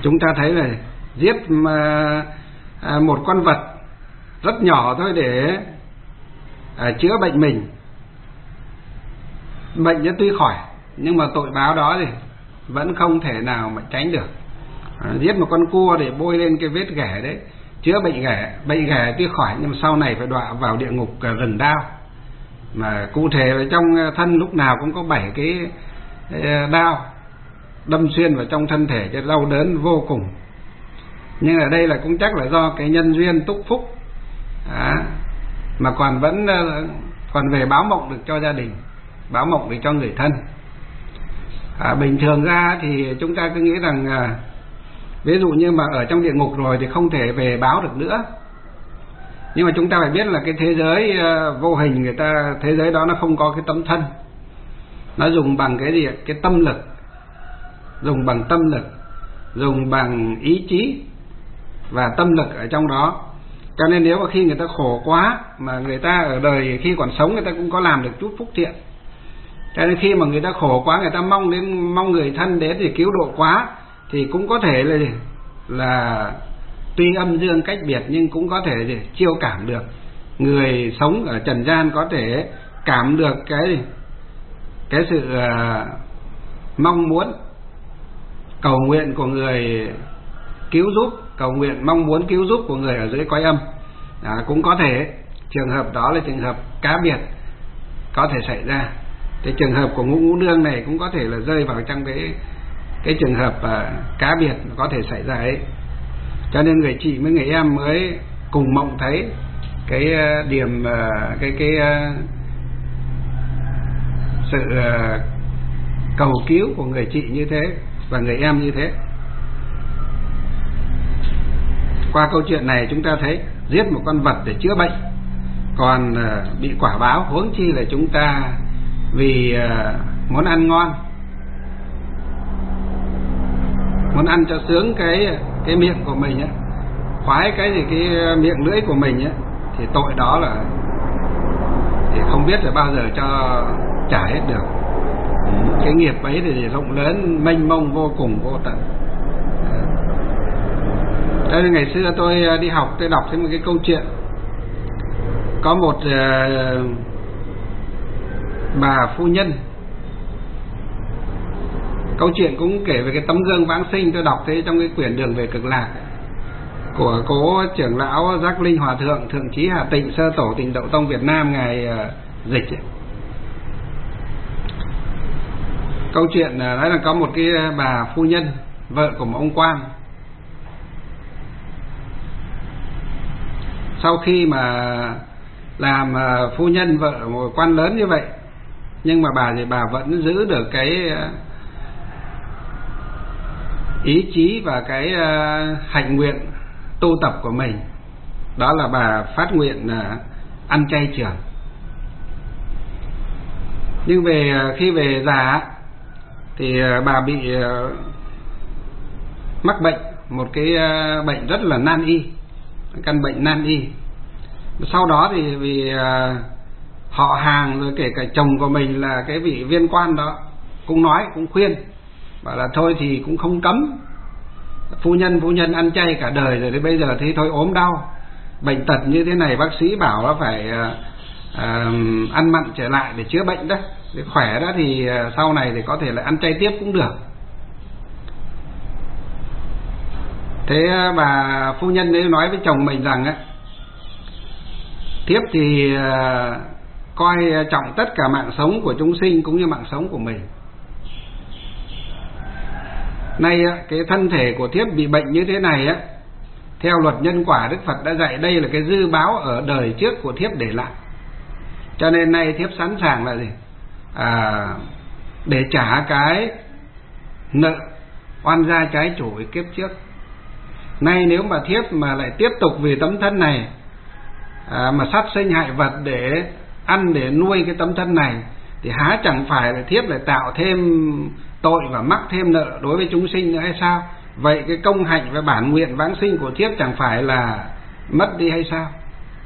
Chúng ta thấy là giết một con vật rất nhỏ thôi để chữa bệnh mình. Bệnh nó tuy khỏi nhưng mà tội báo đó thì vẫn không thể nào mà tránh được. Giết một con cua để bôi lên cái vết ghẻ đấy, chữa bệnh ghẻ. Bệnh ghẻ tuy khỏi nhưng mà sau này phải đọa vào địa ngục rừng đao. Mà cụ thể trong thân lúc nào cũng có 7 cái đao đâm xuyên vào trong thân thể cho đau đớn vô cùng. Nhưng ở đây là cũng chắc là do cái nhân duyên túc phúc mà còn về báo mộng được cho gia đình, báo mộng được cho người thân. Bình thường ra thì chúng ta cứ nghĩ rằng ví dụ như mà ở trong địa ngục rồi thì không thể về báo được nữa. Nhưng mà chúng ta phải biết là cái thế giới vô hình, thế giới đó nó không có cái tấm thân. Nó dùng bằng cái gì? Cái tâm lực. Dùng bằng tâm lực, dùng bằng ý chí và tâm lực ở trong đó. Cho nên nếu mà khi người ta khổ quá, mà người ta ở đời khi còn sống người ta cũng có làm được chút phúc thiện. Cho nên khi mà người ta khổ quá, người ta mong người thân đến thì cứu độ quá, thì cũng có thể là tuy âm dương cách biệt nhưng cũng có thể chiêu cảm được. Người sống ở trần gian có thể cảm được cái sự mong muốn cầu nguyện của người cứu giúp, mong muốn cứu giúp của người ở dưới cõi âm. Cũng có thể trường hợp đó là trường hợp cá biệt có thể xảy ra. Cái trường hợp của Ngũ Nương này cũng có thể là rơi vào trong cái trường hợp cá biệt có thể xảy ra ấy. Cho nên người chị với người em mới cùng mộng thấy cái điểm sự cầu cứu của người chị như thế và người em như thế. Qua câu chuyện này chúng ta thấy giết một con vật để chữa bệnh còn bị quả báo, huống chi là chúng ta vì muốn ăn ngon, muốn ăn cho sướng cái miệng của mình ấy, khoái cái miệng lưỡi của mình ấy, thì tội đó là thì không biết là bao giờ cho trả hết được. Cái nghiệp ấy thì rộng lớn, mênh mông vô cùng vô tận. Đây, ngày xưa tôi đi học, tôi đọc thấy một cái câu chuyện. Có một bà phu nhân. Câu chuyện cũng kể về cái tấm gương vãng sinh. Tôi đọc thấy trong cái quyển Đường về Cực Lạc của cố trưởng lão Giác Linh Hòa Thượng, Thượng Chí Hà Tịnh, sơ tổ Tịnh Độ Tông Việt Nam, ngài dịch ấy. Câu chuyện nói là có một cái bà phu nhân, vợ của một ông quan. Sau khi mà làm phu nhân vợ một quan lớn như vậy, nhưng mà bà vẫn giữ được cái ý chí và cái hạnh nguyện tu tập của mình. Đó là bà phát nguyện ăn chay trường. Nhưng khi về già thì bà bị mắc bệnh, một cái bệnh rất là nan y, căn bệnh nan y. Sau đó thì vì họ hàng rồi kể cả chồng của mình là cái vị viên quan đó cũng khuyên, bảo là thôi thì cũng không cấm phu nhân ăn chay cả đời rồi, thì bây giờ thì thôi ốm đau bệnh tật như thế này, bác sĩ bảo là phải ăn mặn trở lại để chữa bệnh đó, để khỏe đó thì sau này thì có thể là ăn chay tiếp cũng được. Thế bà phu nhân ấy nói với chồng mình rằng á, thiếp thì coi trọng tất cả mạng sống của chúng sinh cũng như mạng sống của mình. Nay cái thân thể của thiếp bị bệnh như thế này á, theo luật nhân quả Đức Phật đã dạy đây là cái dư báo ở đời trước của thiếp để lại. Cho nên nay thiếp sẵn sàng là gì? Để trả cái nợ oan gia trái chủ ở kiếp trước. Nay nếu mà thiếp mà lại tiếp tục vì tấm thân này mà sát sinh hại vật để ăn, để nuôi cái tấm thân này, thì há chẳng phải là thiếp lại tạo thêm tội và mắc thêm nợ đối với chúng sinh nữa hay sao? Vậy cái công hạnh và bản nguyện vãng sinh của thiếp chẳng phải là mất đi hay sao?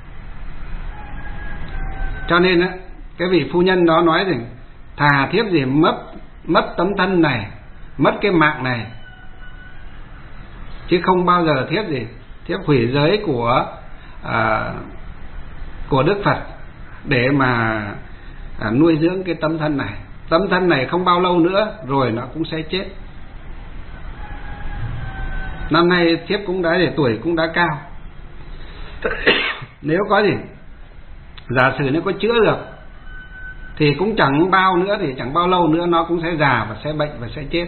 Cho nên á, cái vị phu nhân đó nói rằng thà thiếp gì mất tấm thân này, mất cái mạng này, chứ không bao giờ thiếp gì, thiếp hủy giới của Đức Phật để mà nuôi dưỡng cái tâm thân này. Tâm thân này không bao lâu nữa rồi nó cũng sẽ chết. Năm nay thiếp cũng đã để tuổi cũng đã cao. Nếu có gì giả sử nếu có chữa được thì cũng chẳng bao nữa, thì chẳng bao lâu nữa nó cũng sẽ già và sẽ bệnh và sẽ chết.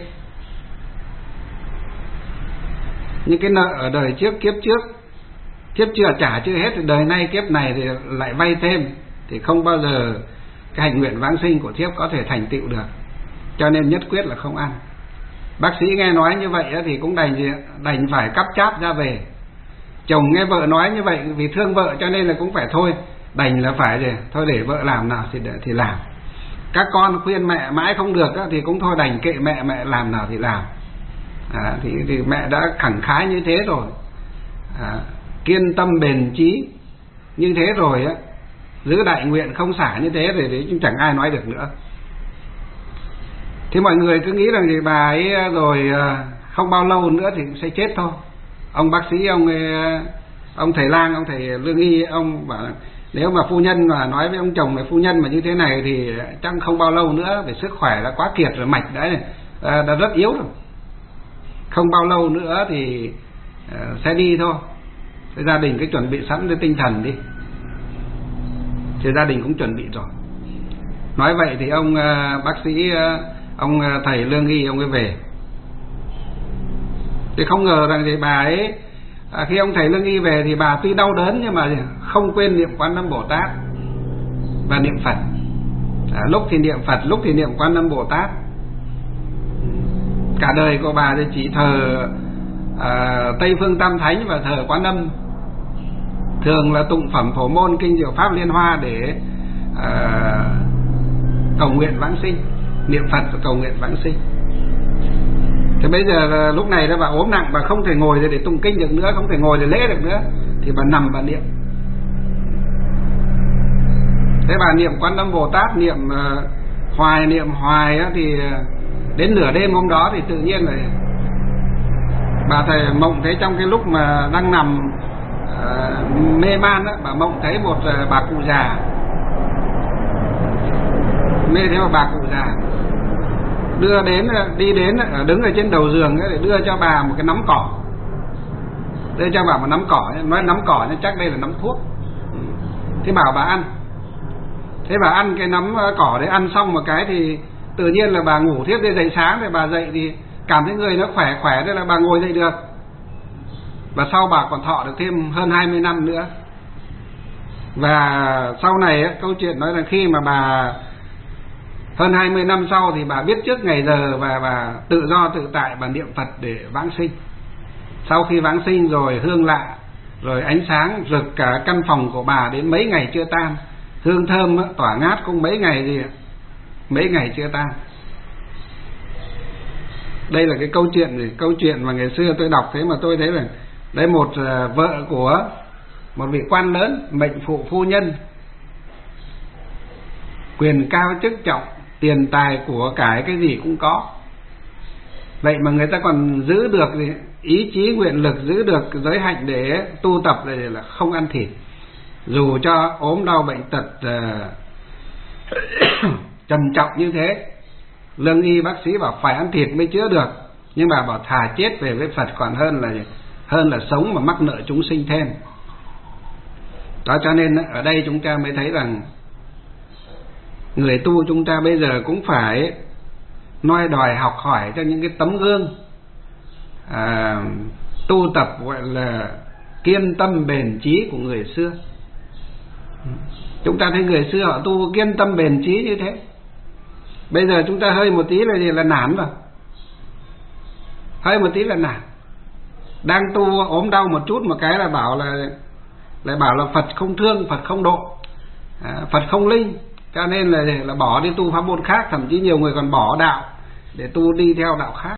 Những cái nợ ở đời trước, kiếp trước thiếp chưa trả chưa hết, đời nay kiếp này thì lại vay thêm, thì không bao giờ cái hành nguyện vãng sinh của thiếp có thể thành tựu được. Cho nên nhất quyết là không ăn. Bác sĩ nghe nói như vậy thì cũng đành phải cắp cháp ra về. Chồng nghe vợ nói như vậy vì thương vợ cho nên là cũng phải thôi, đành là phải thôi để vợ làm nào thì làm. Các con khuyên mẹ mãi không được thì cũng thôi đành kệ mẹ làm nào thì làm. Thì mẹ đã khẳng khái như thế rồi, kiên tâm bền chí như thế rồi á, giữ đại nguyện không xả như thế thì cũng chẳng ai nói được nữa. Thì mọi người cứ nghĩ rằng thì bà ấy rồi không bao lâu nữa thì cũng sẽ chết thôi. Ông bác sĩ, ông thầy lang, ông thầy lương y, ông bảo nếu mà phu nhân mà nói với ông chồng là phu nhân mà như thế này thì chắc không bao lâu nữa, về sức khỏe đã quá kiệt rồi, mạch đã rất yếu rồi, không bao lâu nữa thì sẽ đi thôi. Thế gia đình cứ chuẩn bị sẵn cái tinh thần đi. Thì gia đình cũng chuẩn bị rồi. Nói vậy thì ông bác sĩ, ông thầy lương y ông ấy về. Thì không ngờ rằng thì bà ấy khi ông thầy lương y về thì bà tuy đau đớn nhưng mà không quên niệm Quan Âm Bồ Tát và niệm Phật. Lúc thì niệm Phật, lúc thì niệm Quan Âm Bồ Tát. Cả đời của bà thì chỉ thờ Tây Phương Tam Thánh và thờ Quan Âm, thường là tụng phẩm Phổ Môn, kinh Diệu Pháp Liên Hoa để cầu nguyện vãng sinh, niệm Phật và cầu nguyện vãng sinh. Thế bây giờ lúc này bà ốm nặng, bà không thể ngồi để tụng kinh được nữa, không thể ngồi để lễ được nữa, thì bà nằm bà niệm. Thế bà niệm Quan Âm Bồ Tát, niệm hoài á, thì đến nửa đêm hôm đó thì tự nhiên là bà thầy mộng thấy trong cái lúc mà đang nằm mê man á, bà mộng thấy một bà cụ già, mê thấy một bà cụ già đi đến đứng ở trên đầu giường để đưa cho bà một cái nắm cỏ, đưa cho bà một nắm cỏ, nói nắm cỏ nhưng chắc đây là nắm thuốc. Thế bảo bà ăn. Thế bà ăn cái nắm cỏ đấy, ăn xong một cái thì tự nhiên là bà ngủ thiếp đi, dậy sáng thì bà dậy thì cảm thấy người nó khỏe, thế là bà ngồi dậy được. Và sau bà còn thọ được thêm hơn 20 năm nữa. Và sau này câu chuyện nói là khi mà bà hơn 20 năm sau thì bà biết trước ngày giờ và bà tự do tự tại bà niệm Phật để vãng sinh. Sau khi vãng sinh rồi hương lạ, rồi ánh sáng rực cả căn phòng của bà đến mấy ngày chưa tan. Hương thơm tỏa ngát cũng mấy ngày chưa tan. Đây là cái câu chuyện mà ngày xưa tôi đọc thế mà tôi thấy là đấy, một vợ của một vị quan lớn, mệnh phụ phu nhân, quyền cao chức trọng, tiền tài của cải cái gì cũng có. Vậy mà người ta còn giữ được ý chí nguyện lực, giữ được giới hạnh để tu tập, để là không ăn thịt. Dù cho ốm đau bệnh tật trầm trọng như thế, lương y bác sĩ bảo phải ăn thịt mới chữa được, nhưng mà bảo thà chết về với Phật còn hơn là sống mà mắc nợ chúng sinh thêm. Đó, cho nên ở đây chúng ta mới thấy rằng người tu chúng ta bây giờ cũng phải noi đòi học hỏi cho những cái tấm gương tu tập gọi là kiên tâm bền chí của người xưa. Chúng ta thấy người xưa họ tu kiên tâm bền chí như thế. Bây giờ chúng ta hơi một tí là nản rồi, hơi một tí là nản. Đang tu ốm đau một chút một cái là bảo là Phật không thương, Phật không độ, Phật không linh, cho nên là bỏ đi tu pháp môn khác. Thậm chí nhiều người còn bỏ đạo để tu đi theo đạo khác.